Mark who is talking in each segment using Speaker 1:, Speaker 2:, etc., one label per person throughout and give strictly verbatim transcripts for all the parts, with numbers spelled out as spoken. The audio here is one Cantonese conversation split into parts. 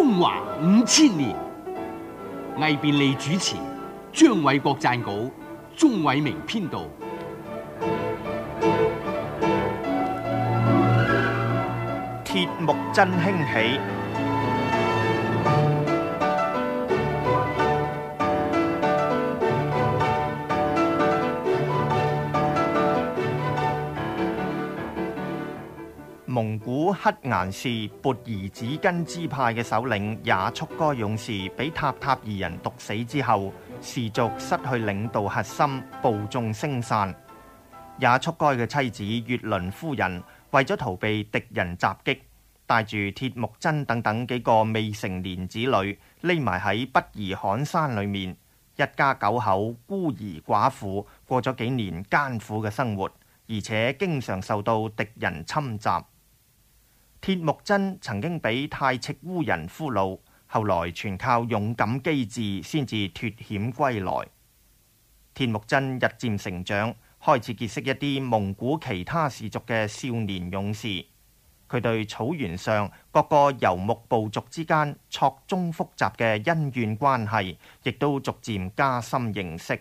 Speaker 1: 中華五千年，魏便利主持，張偉國撰稿，鍾偉明編導。
Speaker 2: 鐵木真興起。蒙古乞顏氏勃兒子根支派嘅首領也速該勇士俾塔塔爾人毒死之後，氏族失去領導核心，部眾聲散。也速該嘅妻子月倫夫人為咗逃避敵人襲擊，帶住鐵木真等等幾個未成年子女匿埋喺不兒罕山裏面，一家九口孤兒寡婦過咗幾年艱苦嘅生活，而且經常受到敵人侵襲。鐵木真曾經俾太赤烏人俘虜，後來全靠勇敢機智先至脫險歸來。鐵木真日漸成長，開始結識一啲蒙古其他氏族嘅少年勇士。佢對草原上各個游牧部族之間錯綜複雜嘅恩怨關係，亦都逐漸加深認識。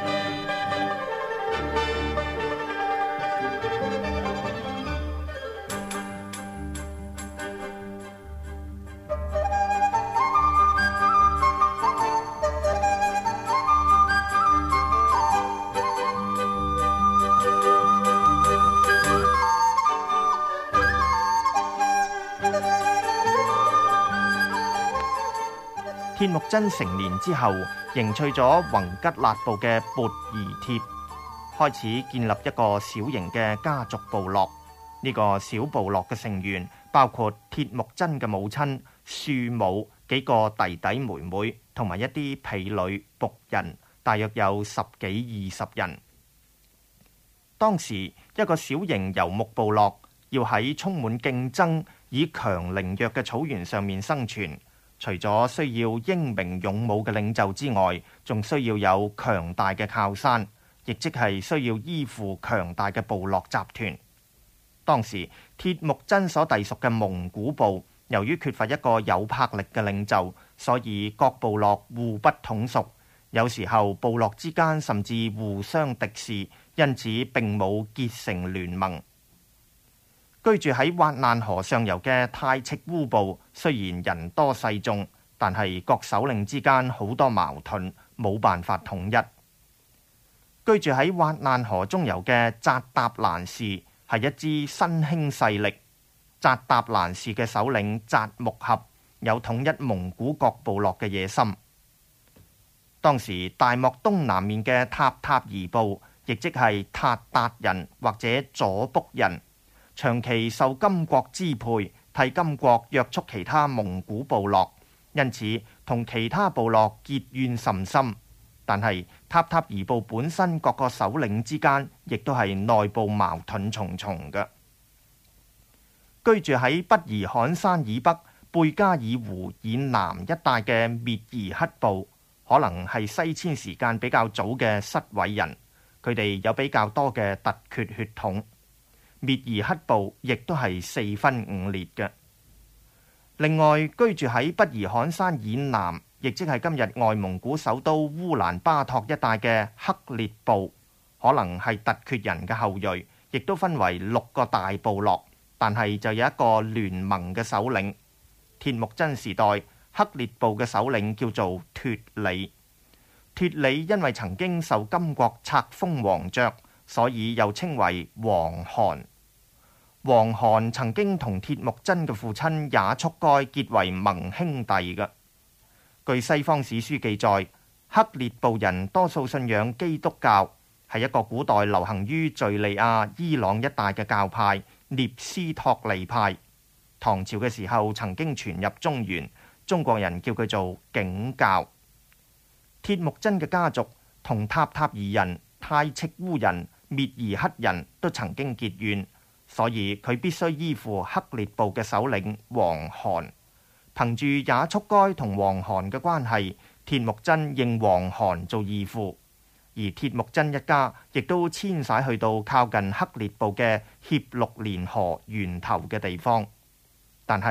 Speaker 2: 鐵木真成年之後，迎娶咗宏吉勒部嘅勃兒帖，開始建立一個小型嘅家族部落。呢、這個小部落嘅成員包括鐵木真嘅母親、庶母、幾個弟弟妹妹，同埋一啲婢女、僕人，大約有十幾二十人。當時一個小型游牧部落要喺充滿競爭、以強凌弱嘅草原上面生存，除咗需要英明勇武嘅領袖之外，仲需要有強大嘅靠山，亦即係需要依附強大嘅部落集團。當時鐵木真所隸屬嘅蒙古部，由於缺乏一個有魄力嘅領袖，所以各部落互不統屬，有時候部落之間甚至互相敵視，因此並冇結成聯盟。居住喺斡難河上游嘅太赤烏部，雖然人多勢眾，但係各首領之間好多矛盾，冇辦法統一。居住喺斡難河中游嘅扎達蘭氏係一支新興勢力。扎達蘭氏嘅首領扎木合有統一蒙古各部落嘅野心。當時大漠東南面嘅塔塔爾部，亦即係塔達人或者左卜人，長期受金國支配，替金國約束其他蒙古部落，因此同其他部落結怨甚深。但係塔塔爾部本身各個首領之間，亦都係內部矛盾重重嘅。居住喺不兒罕山以北、貝加爾湖以南一帶嘅蔑兒乞部，可能係西遷時間比較早嘅失位人，佢哋有比較多嘅突厥血統。蔑兒乞部亦都係四分五裂嘅。另外，居住喺不兒罕山以南，亦即係今日外蒙古首都烏蘭巴托一帶嘅克烈部，可能係突厥人嘅後裔，亦都分為六個大部落，但係就有一個聯盟嘅首領。鐵木真時代，克烈部嘅首領叫做脱里。脱里因為曾經受金國冊封王爵，所以又稱為王汗。王汗曾經同鐵木真嘅父親也速該結為盟兄弟嘅。據西方史書記載，克烈部人多數信仰基督教，係一個古代流行於敘利亞、伊朗一帶嘅教派聶斯托利派。唐朝嘅時候曾經傳入中原，中國人叫佢做景教。鐵木真嘅家族同塔塔爾人、太赤烏人、蔑兒乞人都曾經結怨，所以佢必須依附克烈部嘅首領王汗。憑住也速該同王汗嘅關係，鐵木真認王汗做義父，而鐵木真一家亦都遷徙去到靠近克烈部嘅協六連河源頭嘅地方。但係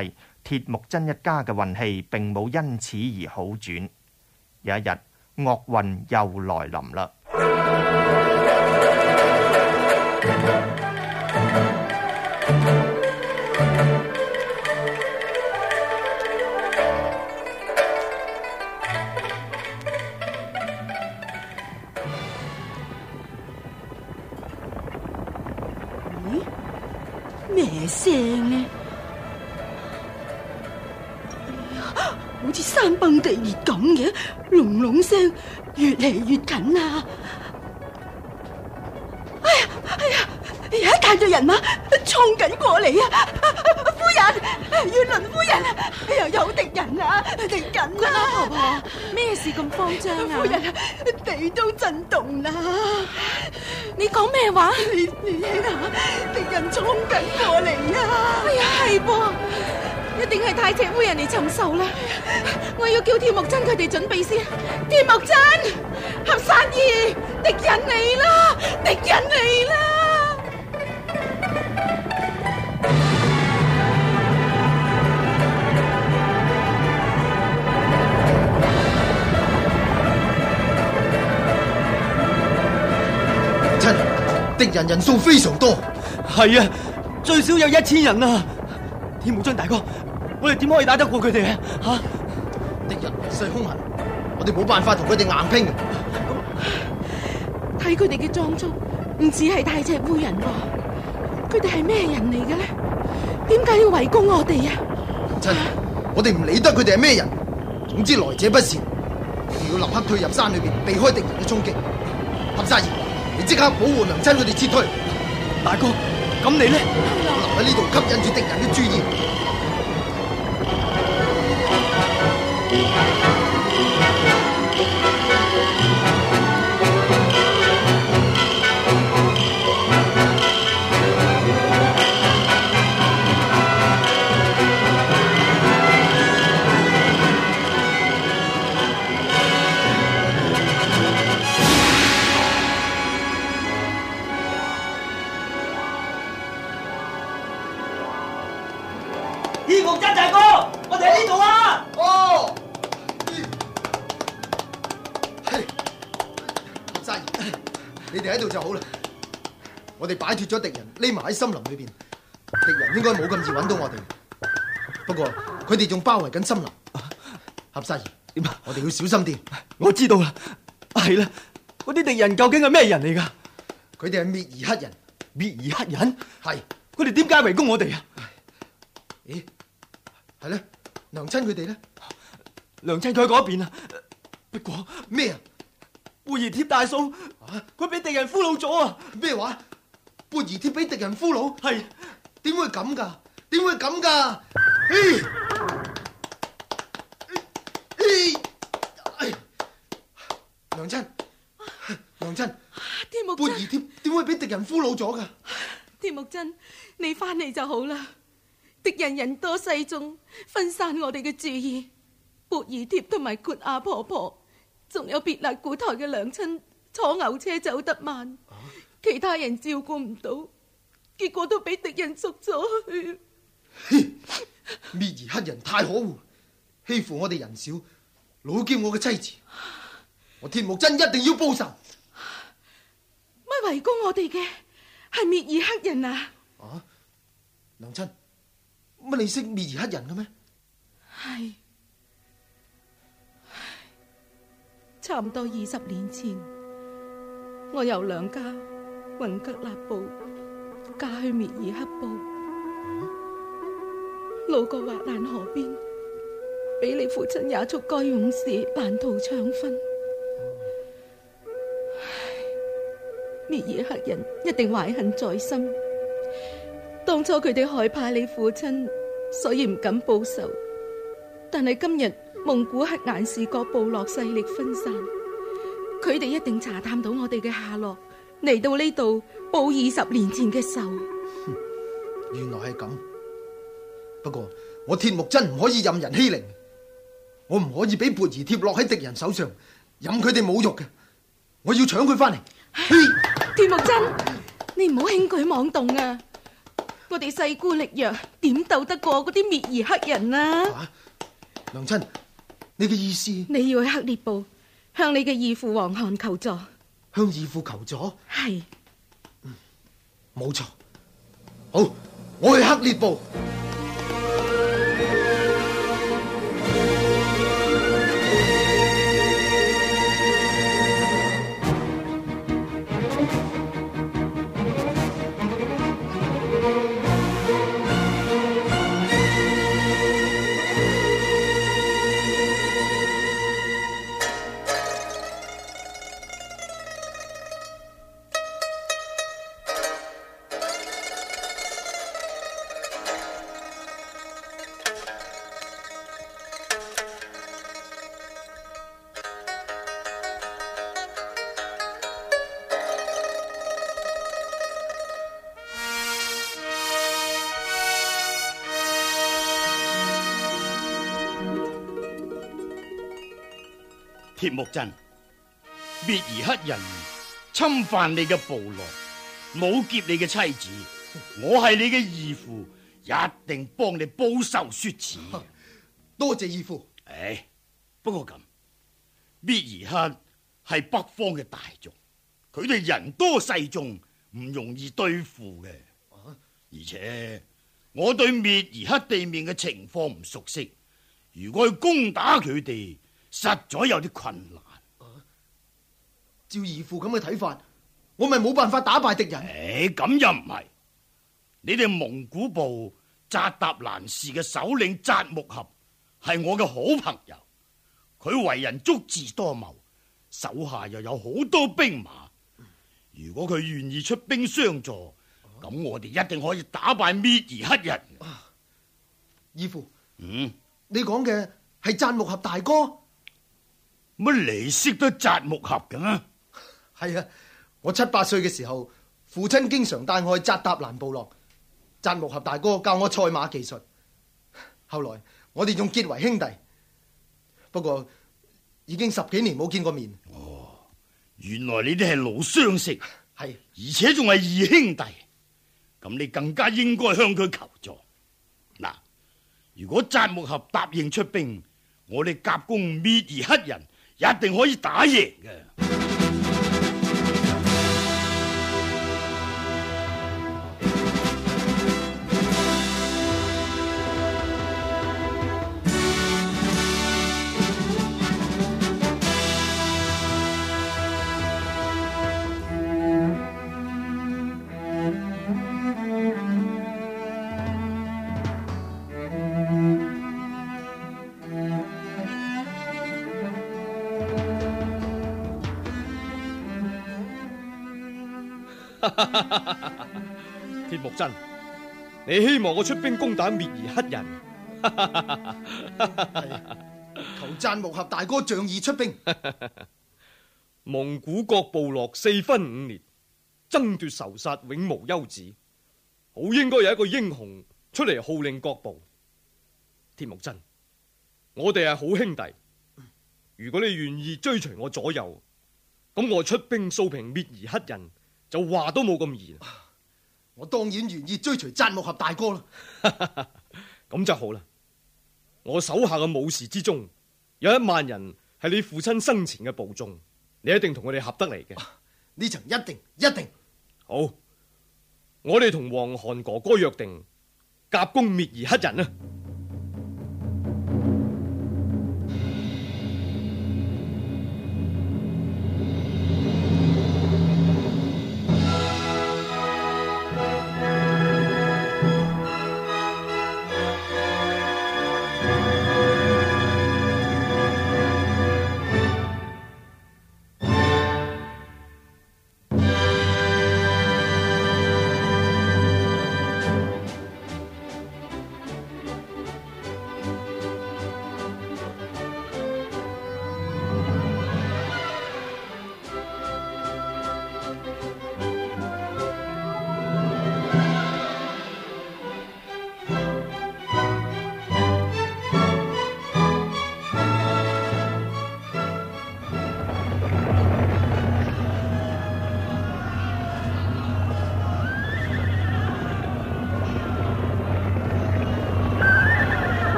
Speaker 2: 鐵木真一家嘅運氣並冇因此而好轉。有一日，惡運又來臨啦。
Speaker 3: 咦？咩聲呢？好似山崩地裂咁嘅，隆隆聲越嚟越近啊！哎呀，哎呀，有一大隊人馬衝緊過嚟啊！夫人，月輪夫人，又有敵人啊！敵人啊！
Speaker 4: 婆婆，咩事咁慌張啊？
Speaker 3: 夫人，地都震動啦！
Speaker 4: 你講咩話？
Speaker 3: 你你睇下，敵人衝緊過嚟啊！
Speaker 4: 哎呀，係噃！一定係太赤夫人嚟尋仇啦！我要叫鐵木真佢哋準備先。鐵木真，合山兒，敵人嚟啦！敵人嚟啦！
Speaker 5: 親，敵人人數非常多。
Speaker 6: 係啊，最少有一千人啊！鐵木真大哥，我哋點可以打得過佢哋啊？吓！
Speaker 5: 敵人來勢兇狠，我哋冇辦法同佢哋硬拼。
Speaker 4: 睇佢哋嘅裝束，唔似係太赤夫人喎。佢哋係咩人嚟嘅咧？點解要圍攻我哋啊？
Speaker 5: 親，我哋唔理得佢哋係咩人，總之來者不善，我哋要立刻退入山裏邊，避開敵人嘅衝擊。合沙兒，你即刻保護娘親佢哋撤退。
Speaker 6: 大哥，咁你咧？
Speaker 5: 我留喺呢度吸引住敵人嘅注意。
Speaker 6: 鐵木真大哥，我哋喺呢度啊！
Speaker 5: 哦，係，合沙兒，你哋喺度就好啦。我哋擺脫咗敵人，匿埋喺森林裏邊，敵人應該冇咁易揾到我哋。不過佢哋仲包圍緊森林。合沙兒，點啊？我哋要小心啲。
Speaker 6: 我知道啦，係啦，嗰啲敵人究竟係咩人嚟噶？
Speaker 5: 佢哋係滅兒黑人。
Speaker 6: 滅兒黑人？
Speaker 5: 係。
Speaker 6: 佢哋點解圍攻我哋啊？
Speaker 5: 咦？係咧，娘親佢哋咧？
Speaker 6: 娘親佢嗰邊啊。不過
Speaker 5: 咩啊？
Speaker 6: 貝兒貼大嫂，佢俾敵人俘虜咗啊！
Speaker 5: 咩話？貝兒貼俾敵人俘虜？
Speaker 6: 係。
Speaker 5: 點會咁噶？點會咁噶？嘿，嘿，哎，娘親，娘親，
Speaker 4: 鐵木真，
Speaker 5: 貝兒貼點會俾敵人俘虜咗噶？
Speaker 4: 鐵木真，你翻嚟就好啦。敵人人多勢眾，分散我哋嘅注意。貝兒貼同埋括亞婆婆，仲有別勒古台嘅娘親坐牛車走得慢，啊、其他人照顧唔到，結果都俾敵人捉咗去。
Speaker 5: 滅兒黑人太可惡，欺負我哋人少，老劫我嘅妻子。我鐵木真一定要報仇。
Speaker 4: 乜圍攻我哋嘅係滅兒黑人啊？
Speaker 5: 啊，娘親，乜你識滅兒黑人嘅咩？
Speaker 4: 係，差唔多二十年前，我由娘家雲吉勒部嫁去滅兒黑部，啊、路過滑蘭河邊，俾你父親也速該勇士難逃槍分。滅兒黑人一定懷恨在心，當初佢哋害怕你父親，所以唔敢報仇。但係今日蒙古黑顏氏各部落勢力分散，佢哋一定查探到我哋嘅下落，嚟到呢度報二十年前嘅仇。
Speaker 5: 原來係咁。不過我鐵木真唔可以任人欺凌，我唔可以俾貝兒貼落喺敵人手上，任佢哋侮辱嘅。我要搶佢翻嚟。
Speaker 4: 鐵木真，你唔好輕舉妄動啊！ 我哋勢孤力弱，點鬥得過嗰啲滅兒黑人啊？
Speaker 5: 啊，娘親，你嘅意思？
Speaker 4: 你要去克烈部向你嘅義父王翰求助。
Speaker 5: 向義父求助？
Speaker 4: 係，
Speaker 5: 冇錯。好，我去克烈部。
Speaker 7: 鐵木真，滅兒黑人侵犯你嘅部落，冇劫你嘅妻子，我係你嘅義父，一定幫你報仇雪恥。
Speaker 5: 多謝義父。
Speaker 7: 唉，不過咁，滅兒黑係北方嘅大族，佢哋人多勢眾，唔容易對付嘅。而且我對滅兒黑地面嘅情況唔熟悉，如果去攻打佢哋，實在有啲困難。
Speaker 5: 啊、照義父咁嘅睇法，我咪冇辦法打敗敵人。
Speaker 7: 誒，咁又唔係。你哋蒙古部扎達蘭氏嘅首領扎木合係我嘅好朋友，佢為人足智多謀，手下又有好多兵馬。如果佢願意出兵相助，咁、啊、我哋一定可以打敗滅兒黑人。
Speaker 5: 啊、義父，
Speaker 7: 嗯，
Speaker 5: 你講嘅係扎木合大哥？
Speaker 7: 乜你識得扎木合嘅咩？
Speaker 5: 係啊，我七八歲嘅時候，父親經常帶我去扎達蘭部落，扎木合大哥教我賽馬技術，後來我哋仲結為兄弟。不過已經十幾年冇見過面。
Speaker 7: 哦，原來你哋係老相識，
Speaker 5: 係，
Speaker 7: 而且仲係義兄弟，咁你更加應該向佢求助。嗱，如果扎木合答應出兵，我哋夾攻滅兒黑人，一定可以打贏嘅。
Speaker 8: 鐵木真，你希望我出兵攻打滅兒黑人？
Speaker 5: 求贊木合大哥仗義出兵。
Speaker 8: 蒙古各部落四分五裂，爭奪仇殺，永無休止。好應該有一個英雄出嚟號令各部。鐵木真，我哋係好兄弟，如果你願意追隨我左右，咁我出兵掃平滅兒黑人就話都冇咁易。
Speaker 5: 我當然願意追隨贊木合大哥啦。
Speaker 8: 咁就好啦。我手下嘅武士之中，有一萬人係你父親生前嘅部眾，你一定同佢哋合得嚟嘅。
Speaker 5: 呢層一定一定
Speaker 8: 好。我哋同黃韓哥哥約定，夾攻滅兒黑人啊！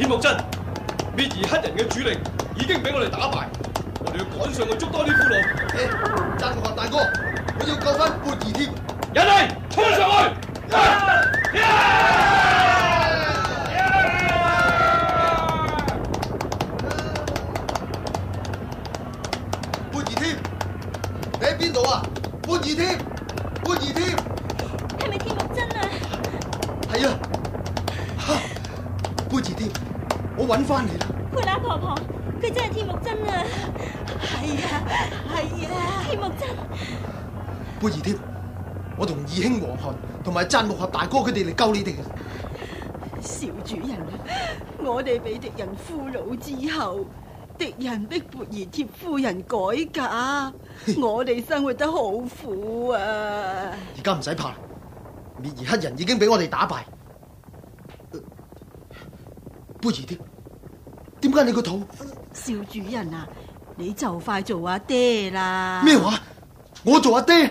Speaker 8: 鐵木真，滅兒黑人嘅主力已經俾我哋打敗，我哋要趕上去捉多啲俘虜。
Speaker 5: 誒，贊木合大哥，我要救翻缽兒貼。
Speaker 8: 人嚟，衝上去！
Speaker 5: 缽兒貼，你喺邊度啊？缽兒貼，缽兒貼，
Speaker 3: 係咪鐵木真啊？
Speaker 5: 係啊，哈，缽兒貼，我揾翻你啦！
Speaker 3: 佩拉婆婆，佢真係鐵木真啊！係啊，係啊，鐵木真。
Speaker 5: 缽兒貼，我同二兄黃韓同埋贊木合大哥佢哋嚟救你哋嘅。
Speaker 4: 少主人啊，我哋俾敵人俘虜之後，敵人逼缽兒貼夫人改嫁，我哋生活得好苦啊！
Speaker 5: 而家唔使怕，滅兒黑人已經俾我哋打敗。缽兒貼，點解你個肚？
Speaker 4: 少主人啊，你就快做阿爹啦！
Speaker 5: 咩話？我做阿爹？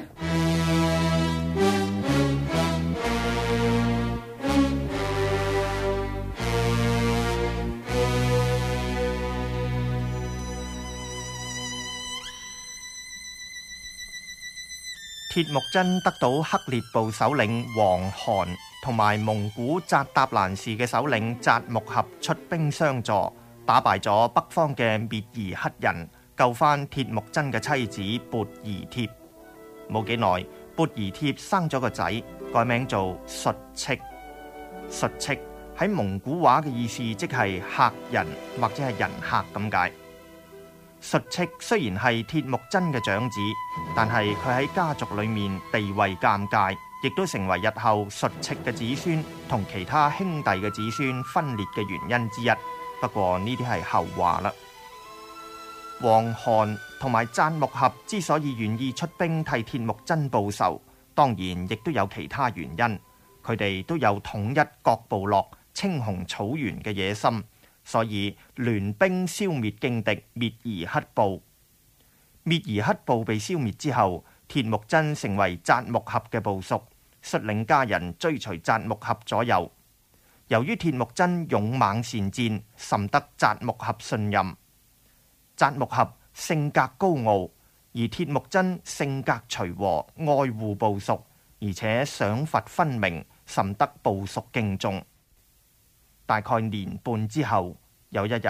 Speaker 2: 鐵木真得到克烈部首領黃韓同埋蒙古扎達蘭氏嘅首領扎木合出兵相助，打敗咗北方嘅滅兒黑人，救翻鐵木真嘅妻子缽兒貼。冇幾耐，缽兒貼生咗個仔，改名做術戚。術戚喺蒙古話嘅意思即係客人或者係人客咁解。術戚雖然係鐵木真嘅長子，但係佢喺家族裏面地位尷尬，亦都成為日後術戚嘅子孫同其他兄弟嘅子孫分裂嘅原因之一。不過呢啲係後話啦。黃韓同埋贊木合之所以願意出兵替鐵木真報仇，當然亦都有其他原因。佢哋都有統一各部落青紅草原嘅野心，所以聯兵消滅勁敵滅兒黑部。滅兒黑部被消滅之後，鐵木真成為贊木合嘅部屬，率領家人追隨贊木合左右。由於鐵木真勇猛善戰，甚得贊木合信任。贊木合性格高傲，而鐵木真性格隨和，愛護部屬，而且賞罰分明，甚得部屬敬重。大概年半之後，有一日，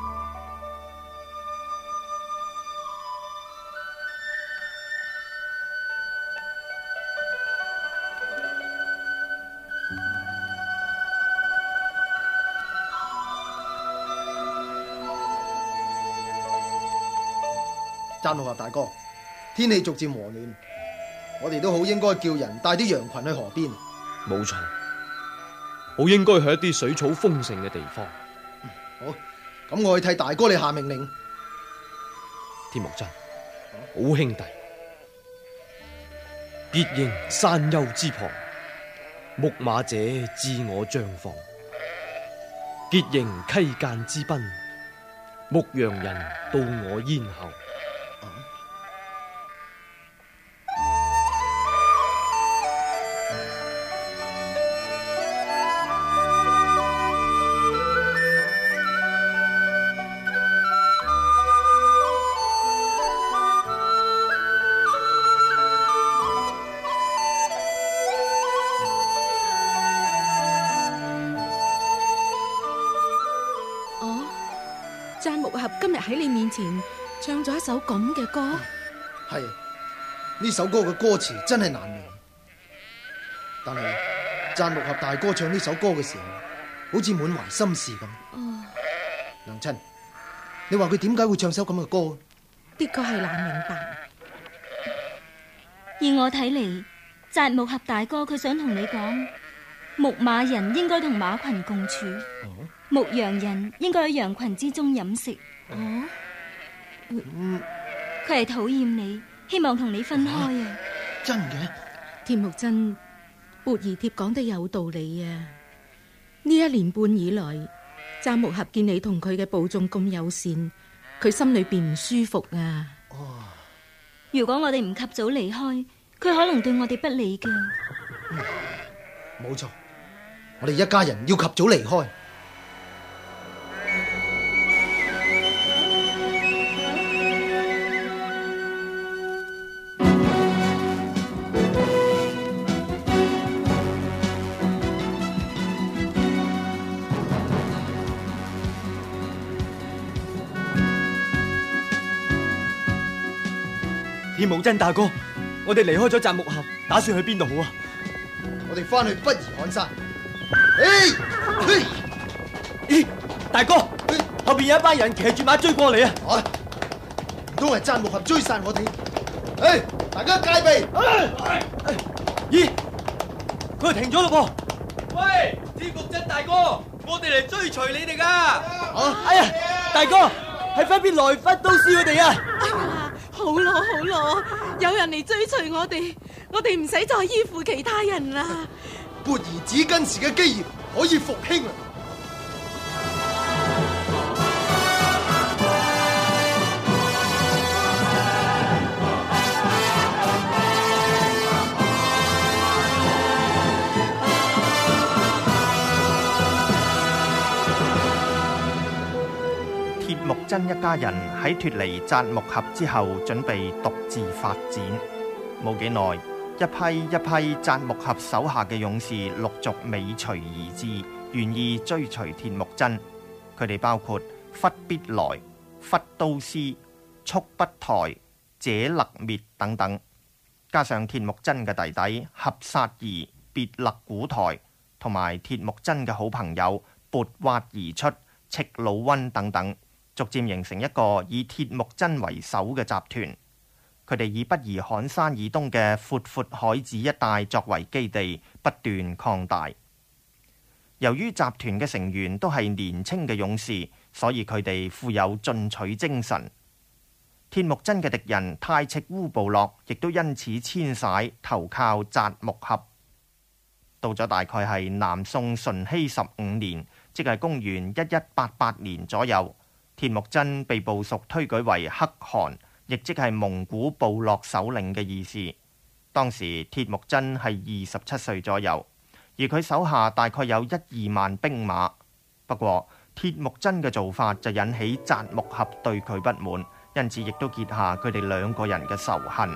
Speaker 5: 贊木合大哥，天氣逐漸和暖，我哋都好應該叫人帶啲羊群去河邊。
Speaker 8: 冇錯，好應該去一啲水草豐盛嘅地方。
Speaker 5: 好，咁我去替大哥你下命令。
Speaker 8: 鐵木真，好兄弟，別迎山丘之旁，牧馬者知我將放；結迎溪澗之濱，牧羊人到我咽後。
Speaker 4: 贊木合今日喺你面前唱咗一首咁嘅歌。
Speaker 5: 係，呢首歌嘅歌詞真係難明，但係贊木合大哥唱呢首歌嘅時候，好似滿懷心事咁。
Speaker 4: 哦，
Speaker 5: 娘親，你話佢點解會唱首咁嘅歌？
Speaker 4: 的確係難明白。
Speaker 3: 以我睇嚟，贊木合大哥佢想同你講，牧馬人應該同馬群共處。
Speaker 5: 哦，
Speaker 3: 牧羊人應該喺羊群之中飲食。
Speaker 4: 哦，
Speaker 5: 嗯，
Speaker 3: 佢係討厭你，希望同你分開啊！
Speaker 5: 真嘅？
Speaker 4: 鐵木真，缽兒貼講得有道理啊！呢一年半以來，贊木合見你同佢嘅部眾咁友善，佢心裏邊唔舒服啊！
Speaker 5: 哦，
Speaker 3: 如果我哋唔及早離開，佢可能對我哋不利噶。
Speaker 5: 冇錯，我哋一家人要及早離開。
Speaker 6: 鐵木真大哥，我哋離開咗扎木合，打算去邊度好啊？
Speaker 5: 我哋翻去不宜罕山。嘿，嘿，
Speaker 6: 咦，大哥，後邊有一班人騎住馬追過嚟啊！
Speaker 5: 啊，唔通係贊木合追殺我哋？誒，大家戒備！
Speaker 6: 咦，佢哋停咗咯
Speaker 8: 喂，鐵木真大哥，我哋嚟追隨你哋噶。
Speaker 6: 噃！哎呀，大哥，係分別來忽都師佢哋啊！
Speaker 4: 哎呀，好咯好咯，有人嚟追隨我哋，我哋唔使再依附其他人啦。
Speaker 5: 撥兒子根時嘅基業可以復興啦！
Speaker 2: 鐵木真一家人喺脫離扎木合之後，準備獨自發展。冇幾耐，一批一批扎木合手下嘅勇士陸續尾隨而至，願意追隨鐵木真。佢哋包括忽必來、忽都司、速不台、謝勒滅等等，加上鐵木真嘅弟弟合薩兒、別勒古台，同埋鐵木真嘅好朋友鉢挖而出、赤魯溫等等，逐漸形成一個以鐵木真為首嘅集團。佢哋以不宜罕山以東嘅闊闊海子一帶作為基地，不斷擴大。由於集團嘅成員都係年輕嘅勇士，所以佢哋富有進取精神。鐵木真嘅敵人太赤烏部落亦都因此遷徙投靠扎木合。到咗大概係南宋順熙十五年，即係公元一一八八年左右，鐵木真被部屬推舉為可汗，亦即係蒙古部落首領嘅意思。當時鐵木真係二十七歲左右，而佢手下大概有一二萬兵馬。不過鐵木真嘅做法就引起扎木合對佢不滿，因此亦都結下佢哋兩個人嘅仇恨。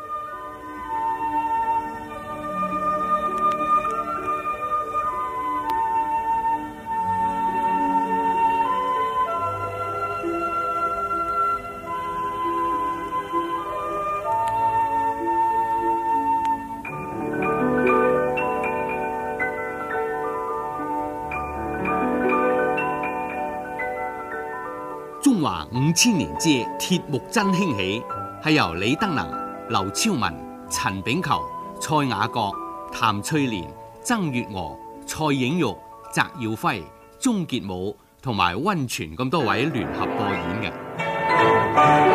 Speaker 1: 中華五千年之鐵木真興起，係由李德能、劉超文、陳炳求、蔡雅閣、譚翠蓮、曾月娥、蔡影玉、翟耀輝、鐘傑武同埋溫泉咁多位聯合播演嘅。